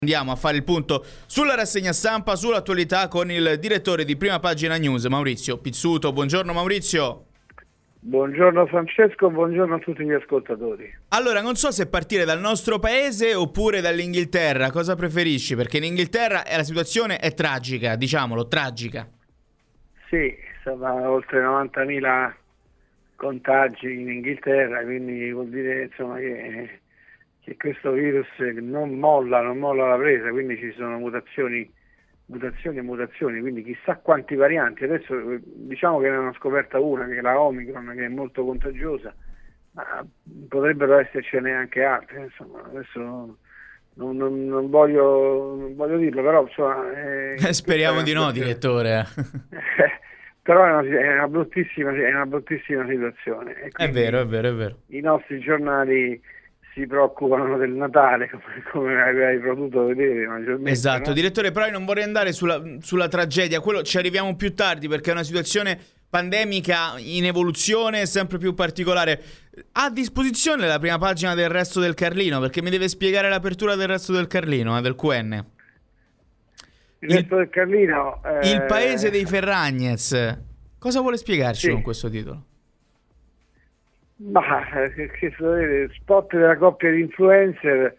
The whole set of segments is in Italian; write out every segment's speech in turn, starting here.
Andiamo a fare il punto sulla rassegna stampa, sull'attualità con il direttore di Prima Pagina News, Maurizio Pizzuto. Buongiorno Maurizio. Buongiorno Francesco, buongiorno a tutti gli ascoltatori. Allora, non so se partire dal nostro paese oppure dall'Inghilterra, cosa preferisci? Perché in Inghilterra la situazione è tragica, diciamolo, tragica. Sì, insomma, oltre 90.000 contagi in Inghilterra, quindi vuol dire insomma che questo virus non molla la presa, quindi ci sono mutazioni, quindi chissà quanti varianti. Adesso diciamo che ne hanno scoperta una, che è la Omicron, che è molto contagiosa, ma potrebbero essercene anche altre, insomma, adesso non voglio dirlo, però insomma... Speriamo di no, direttore. Però è una bruttissima situazione. E è vero. I nostri giornali si preoccupano del Natale, come avevi potuto vedere maggiormente. Esatto, no? Direttore, però io non vorrei andare sulla tragedia, quello ci arriviamo più tardi perché è una situazione pandemica in evoluzione, sempre più particolare. Ha a disposizione la prima pagina del Resto del Carlino, perché mi deve spiegare l'apertura del Resto del Carlino, del QN. Il Resto del Carlino... Il paese dei Ferragnez. Cosa vuole spiegarci con questo titolo? Ma che spot della coppia di influencer,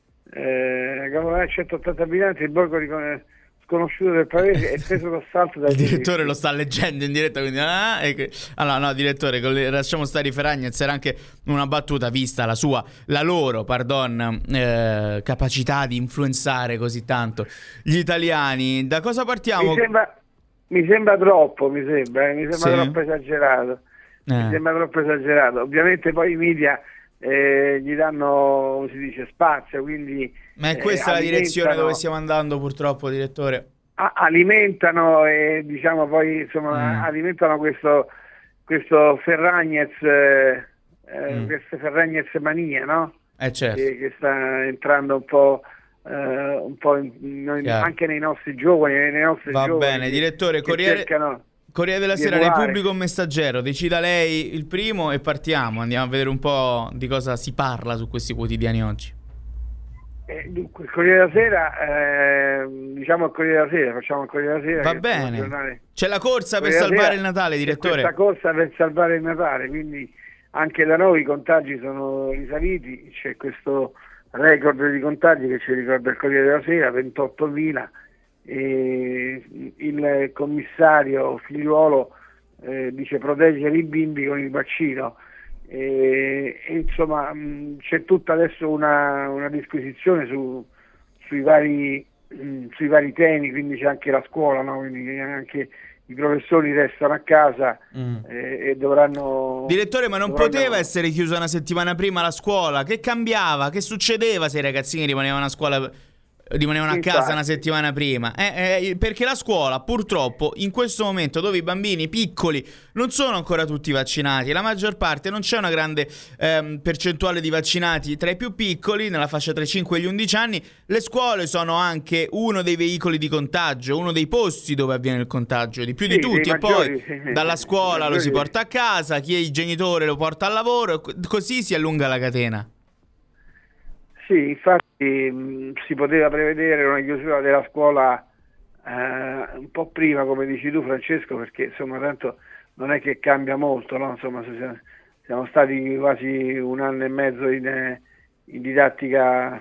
180 abitanti, il borgo sconosciuto del paese è preso d'assalto dai... Il direttore lo sta leggendo in diretta, quindi allora no, direttore, lasciamo stare i Ferragnez, era anche una battuta vista la loro capacità di influenzare così tanto gli italiani. Da cosa partiamo? Mi sembra troppo, sì? Troppo esagerato. Mi sembra troppo esagerato. Ovviamente poi i media gli danno, come si dice, spazio, quindi... Ma è questa la direzione dove stiamo andando, purtroppo, direttore? Alimentano e diciamo poi, insomma, alimentano questo Ferragnez, questa Ferragnez mania, no? Certo. Che sta entrando un po' anche nei nostri giovani, Va bene, direttore, Corriere della Sera, Repubblica o Messaggero? Decida lei il primo e partiamo. Andiamo a vedere un po' di cosa si parla su questi quotidiani oggi. Dunque, il Corriere della Sera, diciamo il Corriere della Sera, facciamo il Corriere della Sera. Va bene. C'è la corsa per salvare il Natale, direttore. Questa corsa per salvare il Natale, quindi anche da noi i contagi sono risaliti. C'è questo record di contagi che ci ricorda il Corriere della Sera, 28.000. Il commissario Figliuolo dice proteggere i bimbi con il vaccino, insomma c'è tutta adesso una disquisizione sui vari temi, quindi c'è anche la scuola, no? Quindi anche i professori restano a casa e dovranno... Direttore, ma non poteva essere chiusa una settimana prima la scuola? Che cambiava? Che succedeva se i ragazzini rimanevano a casa una settimana prima? Perché la scuola, purtroppo, in questo momento dove i bambini piccoli non sono ancora tutti vaccinati, la maggior parte, non c'è una grande percentuale di vaccinati tra i più piccoli, nella fascia tra i 5 e gli 11 anni, le scuole sono anche uno dei veicoli di contagio, uno dei posti dove avviene il contagio, di più di tutti, e poi dalla scuola lo si porta a casa, chi è il genitore lo porta al lavoro, così si allunga la catena. Sì, infatti si poteva prevedere una chiusura della scuola un po' prima, come dici tu Francesco, perché insomma tanto non è che cambia molto, no? Insomma, siamo stati quasi un anno e mezzo in didattica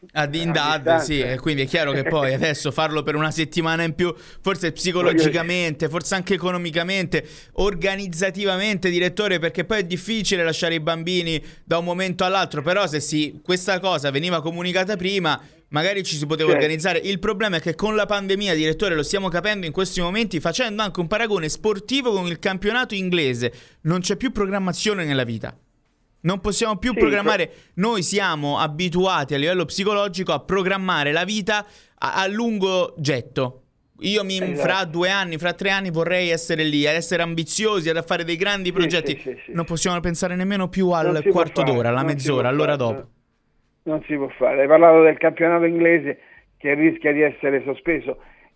sì, e quindi è chiaro che poi adesso farlo per una settimana in più, forse psicologicamente, forse anche economicamente, organizzativamente, direttore, perché poi è difficile lasciare i bambini da un momento all'altro, però se questa cosa veniva comunicata prima, magari ci si poteva organizzare. Il problema è che con la pandemia, direttore, lo stiamo capendo in questi momenti, facendo anche un paragone sportivo con il campionato inglese, non c'è più programmazione nella vita. Non possiamo più programmare. Noi siamo abituati a livello psicologico a programmare la vita a lungo getto. Io fra 2 anni, fra 3 anni vorrei essere lì, ad essere ambiziosi, ad fare dei grandi progetti. Non possiamo pensare nemmeno più al quarto d'ora, alla mezz'ora, all'ora dopo. Non si può fare. Hai parlato del campionato inglese che rischia di essere sospeso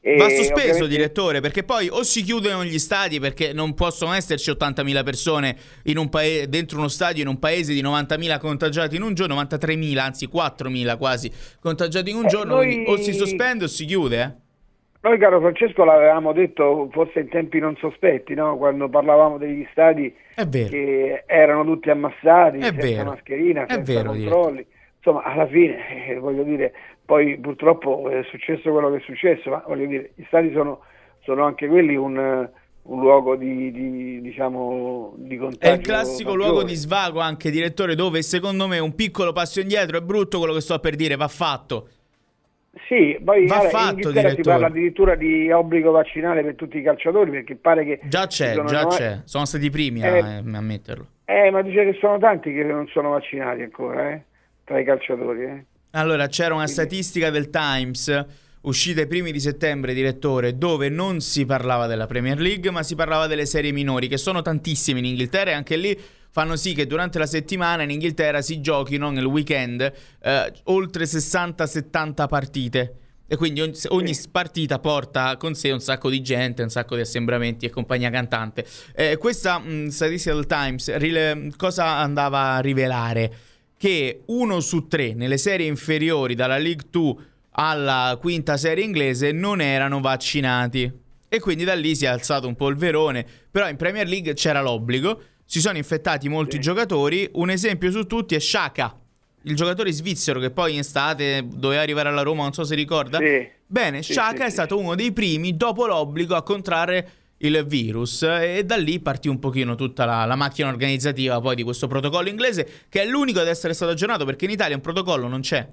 Va sospeso, direttore, perché poi o si chiudono gli stadi perché non possono esserci 80.000 persone in un dentro uno stadio in un paese di 90.000 contagiati in un giorno, 93.000, anzi 4.000 quasi contagiati in un giorno, quindi o si sospende o si chiude. Noi, caro Francesco, l'avevamo detto forse in tempi non sospetti, no? Quando parlavamo degli stadi che erano tutti ammassati, senza mascherina, senza controlli. Insomma, alla fine, voglio dire, poi purtroppo è successo quello che è successo, ma voglio dire, gli stadi sono anche quelli un luogo diciamo di contagio. È il classico luogo di svago anche, direttore, dove secondo me un piccolo passo indietro, è brutto quello che sto per dire, va fatto. Sì, poi in Inghilterra si parla addirittura di obbligo vaccinale per tutti i calciatori, perché pare che già c'è, sono stati i primi a metterlo. Ma dice che sono tanti che non sono vaccinati ancora, tra i calciatori. Allora, c'era una statistica del Times uscita i primi di settembre, direttore, dove non si parlava della Premier League, ma si parlava delle serie minori, che sono tantissime in Inghilterra, e anche lì fanno sì che durante la settimana in Inghilterra si giochino nel weekend oltre 60-70 partite. E quindi ogni partita porta con sé un sacco di gente, un sacco di assembramenti e compagnia cantante. Questa statistica del Times cosa andava a rivelare? Che 1 su 3 nelle serie inferiori, dalla League 2 alla quinta serie inglese, non erano vaccinati. E quindi da lì si è alzato un polverone. Però in Premier League c'era l'obbligo, si sono infettati molti giocatori. Un esempio su tutti è Xhaka, il giocatore svizzero che poi in estate doveva arrivare alla Roma, non so se ricorda. Bene, Xhaka è stato uno dei primi dopo l'obbligo a contrarre il virus, e da lì partì un pochino tutta la macchina organizzativa poi di questo protocollo inglese, che è l'unico ad essere stato aggiornato, perché in Italia un protocollo non c'è.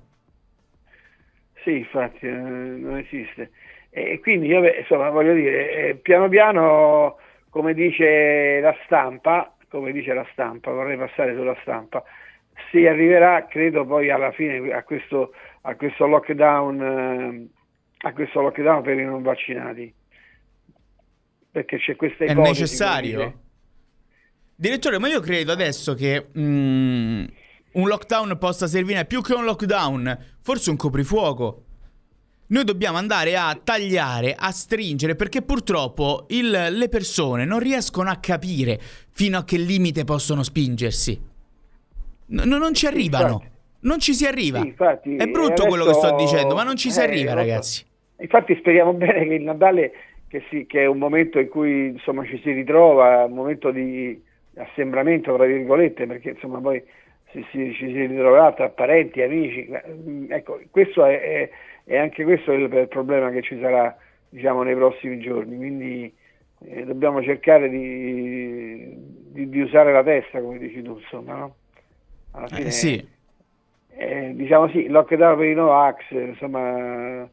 Sì, infatti non esiste, e quindi insomma, voglio dire, piano piano, come dice la stampa, vorrei passare sulla stampa, si arriverà, credo, poi alla fine a questo lockdown per i non vaccinati, perché c'è questa ipotesi. È necessario? Direttore, ma io credo adesso che un lockdown possa servire più che un lockdown, forse un coprifuoco. Noi dobbiamo andare a tagliare, a stringere, perché purtroppo le persone non riescono a capire fino a che limite possono spingersi. Non ci arrivano. Infatti. Non ci si arriva. Sì, infatti, è brutto quello che sto dicendo, ma non ci si arriva, ragazzi. Infatti speriamo bene che il Natale, che è un momento in cui insomma ci si ritrova, un momento di assembramento, tra virgolette, perché insomma poi ci si ritroverà tra parenti, amici. Ecco, questo è anche questo il problema che ci sarà, diciamo, nei prossimi giorni, quindi dobbiamo cercare di usare la testa, come dici tu, insomma, no? Alla fine, sì. Diciamo sì, lockdown per i Novax, insomma,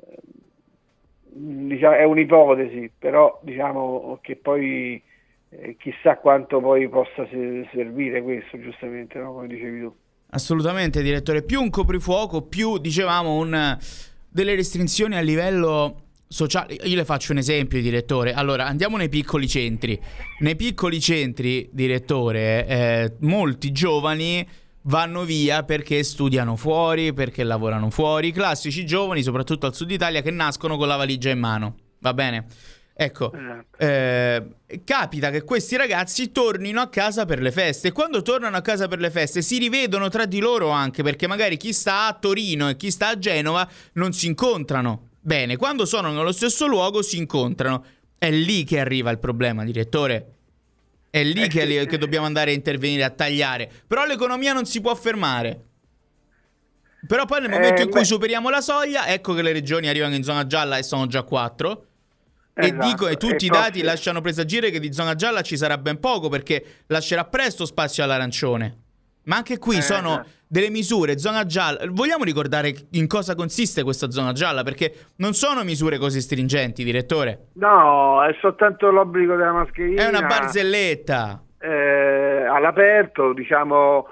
diciamo, è un'ipotesi, però diciamo che poi chissà quanto poi possa servire questo, giustamente, no? Come dicevi tu. Assolutamente, direttore. Più un coprifuoco, più, dicevamo, delle restrizioni a livello sociale. Io le faccio un esempio, direttore. Allora, andiamo nei piccoli centri. Nei piccoli centri, direttore, molti giovani vanno via perché studiano fuori, perché lavorano fuori. I classici giovani, soprattutto al sud Italia, che nascono con la valigia in mano. Va bene? Ecco, capita che questi ragazzi tornino a casa per le feste, e quando tornano a casa per le feste si rivedono tra di loro, anche perché magari chi sta a Torino e chi sta a Genova non si incontrano. Bene, quando sono nello stesso luogo si incontrano. È lì che arriva il problema, direttore. È lì che dobbiamo andare a intervenire, a tagliare. Però l'economia non si può fermare. Però poi nel momento in cui superiamo la soglia, ecco che le regioni arrivano in zona gialla e sono già 4. Esatto. E tutti i dati lasciano presagire che di zona gialla ci sarà ben poco, perché lascerà presto spazio all'arancione. Ma anche qui sono delle misure, zona gialla. Vogliamo ricordare in cosa consiste questa zona gialla? Perché non sono misure così stringenti, direttore. No, è soltanto l'obbligo della mascherina. È una barzelletta. All'aperto, diciamo,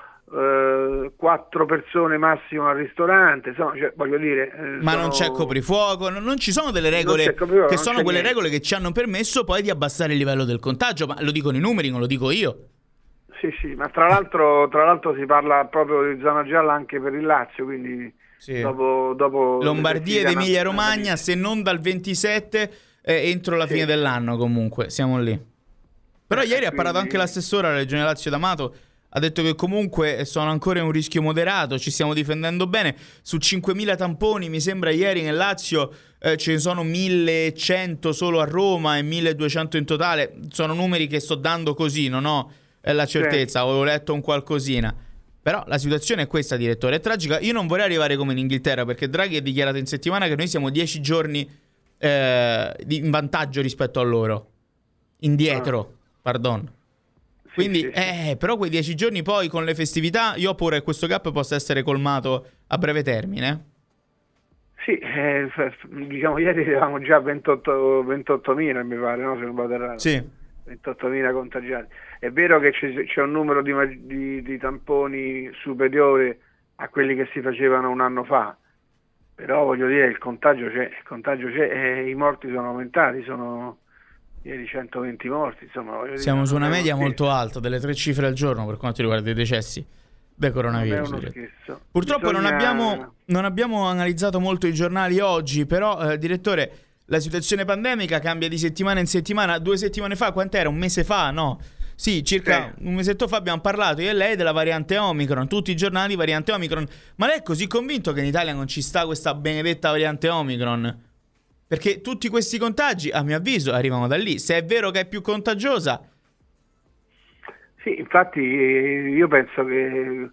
4 persone massimo al ristorante, insomma, cioè, voglio dire, ma non c'è coprifuoco, non ci sono delle regole che sono quelle regole che ci hanno permesso poi di abbassare il livello del contagio, ma lo dicono i numeri, non lo dico io. Sì, ma tra l'altro si parla proprio di zona gialla anche per il Lazio, quindi Sì. dopo Lombardia ed Emilia Romagna, se non dal 27 entro la fine dell'anno comunque, siamo lì. Però ieri ha parlato anche l'assessore alla Regione Lazio D'Amato, ha detto che comunque sono ancora in un rischio moderato, ci stiamo difendendo bene. Su 5.000 tamponi, mi sembra ieri nel Lazio ce ne sono 1.100 solo a Roma e 1.200 in totale. Sono numeri che sto dando così, non ho la certezza, avevo letto un qualcosina. Però la situazione è questa, direttore, è tragica. Io non vorrei arrivare come in Inghilterra, perché Draghi ha dichiarato in settimana che noi siamo 10 giorni in vantaggio rispetto a loro. Indietro, pardon. Quindi, però quei 10 giorni poi con le festività, io ho paura che questo gap possa essere colmato a breve termine. Sì, diciamo ieri eravamo già 28.000, mi pare, no? Se non vado errato. Sì. 28.000 contagiati. È vero che c'è un numero di tamponi superiore a quelli che si facevano un anno fa, però voglio dire, il contagio c'è e i morti sono aumentati, sono ieri 120 morti, insomma. Siamo su una media molto alta, delle 3 cifre al giorno per quanto riguarda i decessi del coronavirus. Non è uno scherzo. Purtroppo non abbiamo analizzato molto i giornali oggi, però direttore, la situazione pandemica cambia di settimana in settimana. 2 settimane fa, quant'era? Un mese fa, no? Sì, circa un mesetto fa abbiamo parlato io e lei della variante Omicron, tutti i giornali variante Omicron. Ma lei è così convinto che in Italia non ci sta questa benedetta variante Omicron? Perché tutti questi contagi, a mio avviso, arrivano da lì. Se è vero che è più contagiosa... Sì, infatti io penso che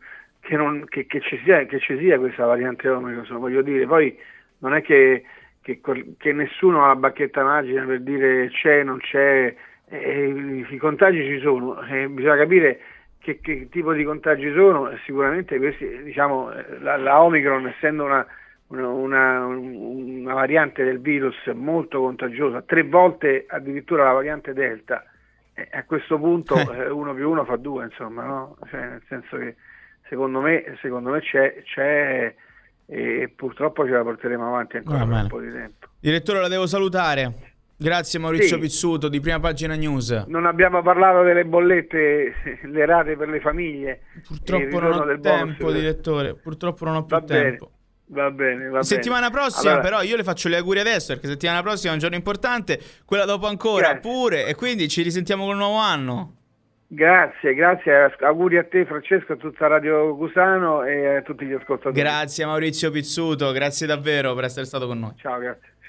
ci sia questa variante Omicron, voglio dire. Poi non è che nessuno ha la bacchetta magica per dire c'è, non c'è, i contagi ci sono, bisogna capire che tipo di contagi sono. Sicuramente questi, diciamo, la Omicron, essendo una variante del virus molto contagiosa, 3 volte addirittura la variante Delta, a questo punto 1 più 1 fa 2, insomma, no? Cioè, nel senso che secondo me c'è e purtroppo ce la porteremo avanti ancora per un po' di tempo. Direttore, la devo salutare. Grazie Maurizio Pizzuto di Prima Pagina News. Non abbiamo parlato delle bollette, le rate per le famiglie. Purtroppo non ho tempo, direttore. Purtroppo non ho più tempo. Va bene. Settimana prossima, però, io le faccio gli auguri adesso, perché settimana prossima è un giorno importante, quella dopo ancora pure, e quindi ci risentiamo col nuovo anno. Grazie, auguri a te Francesco, a tutta Radio Cusano e a tutti gli ascoltatori. Grazie Maurizio Pizzuto, grazie davvero per essere stato con noi. Ciao, grazie.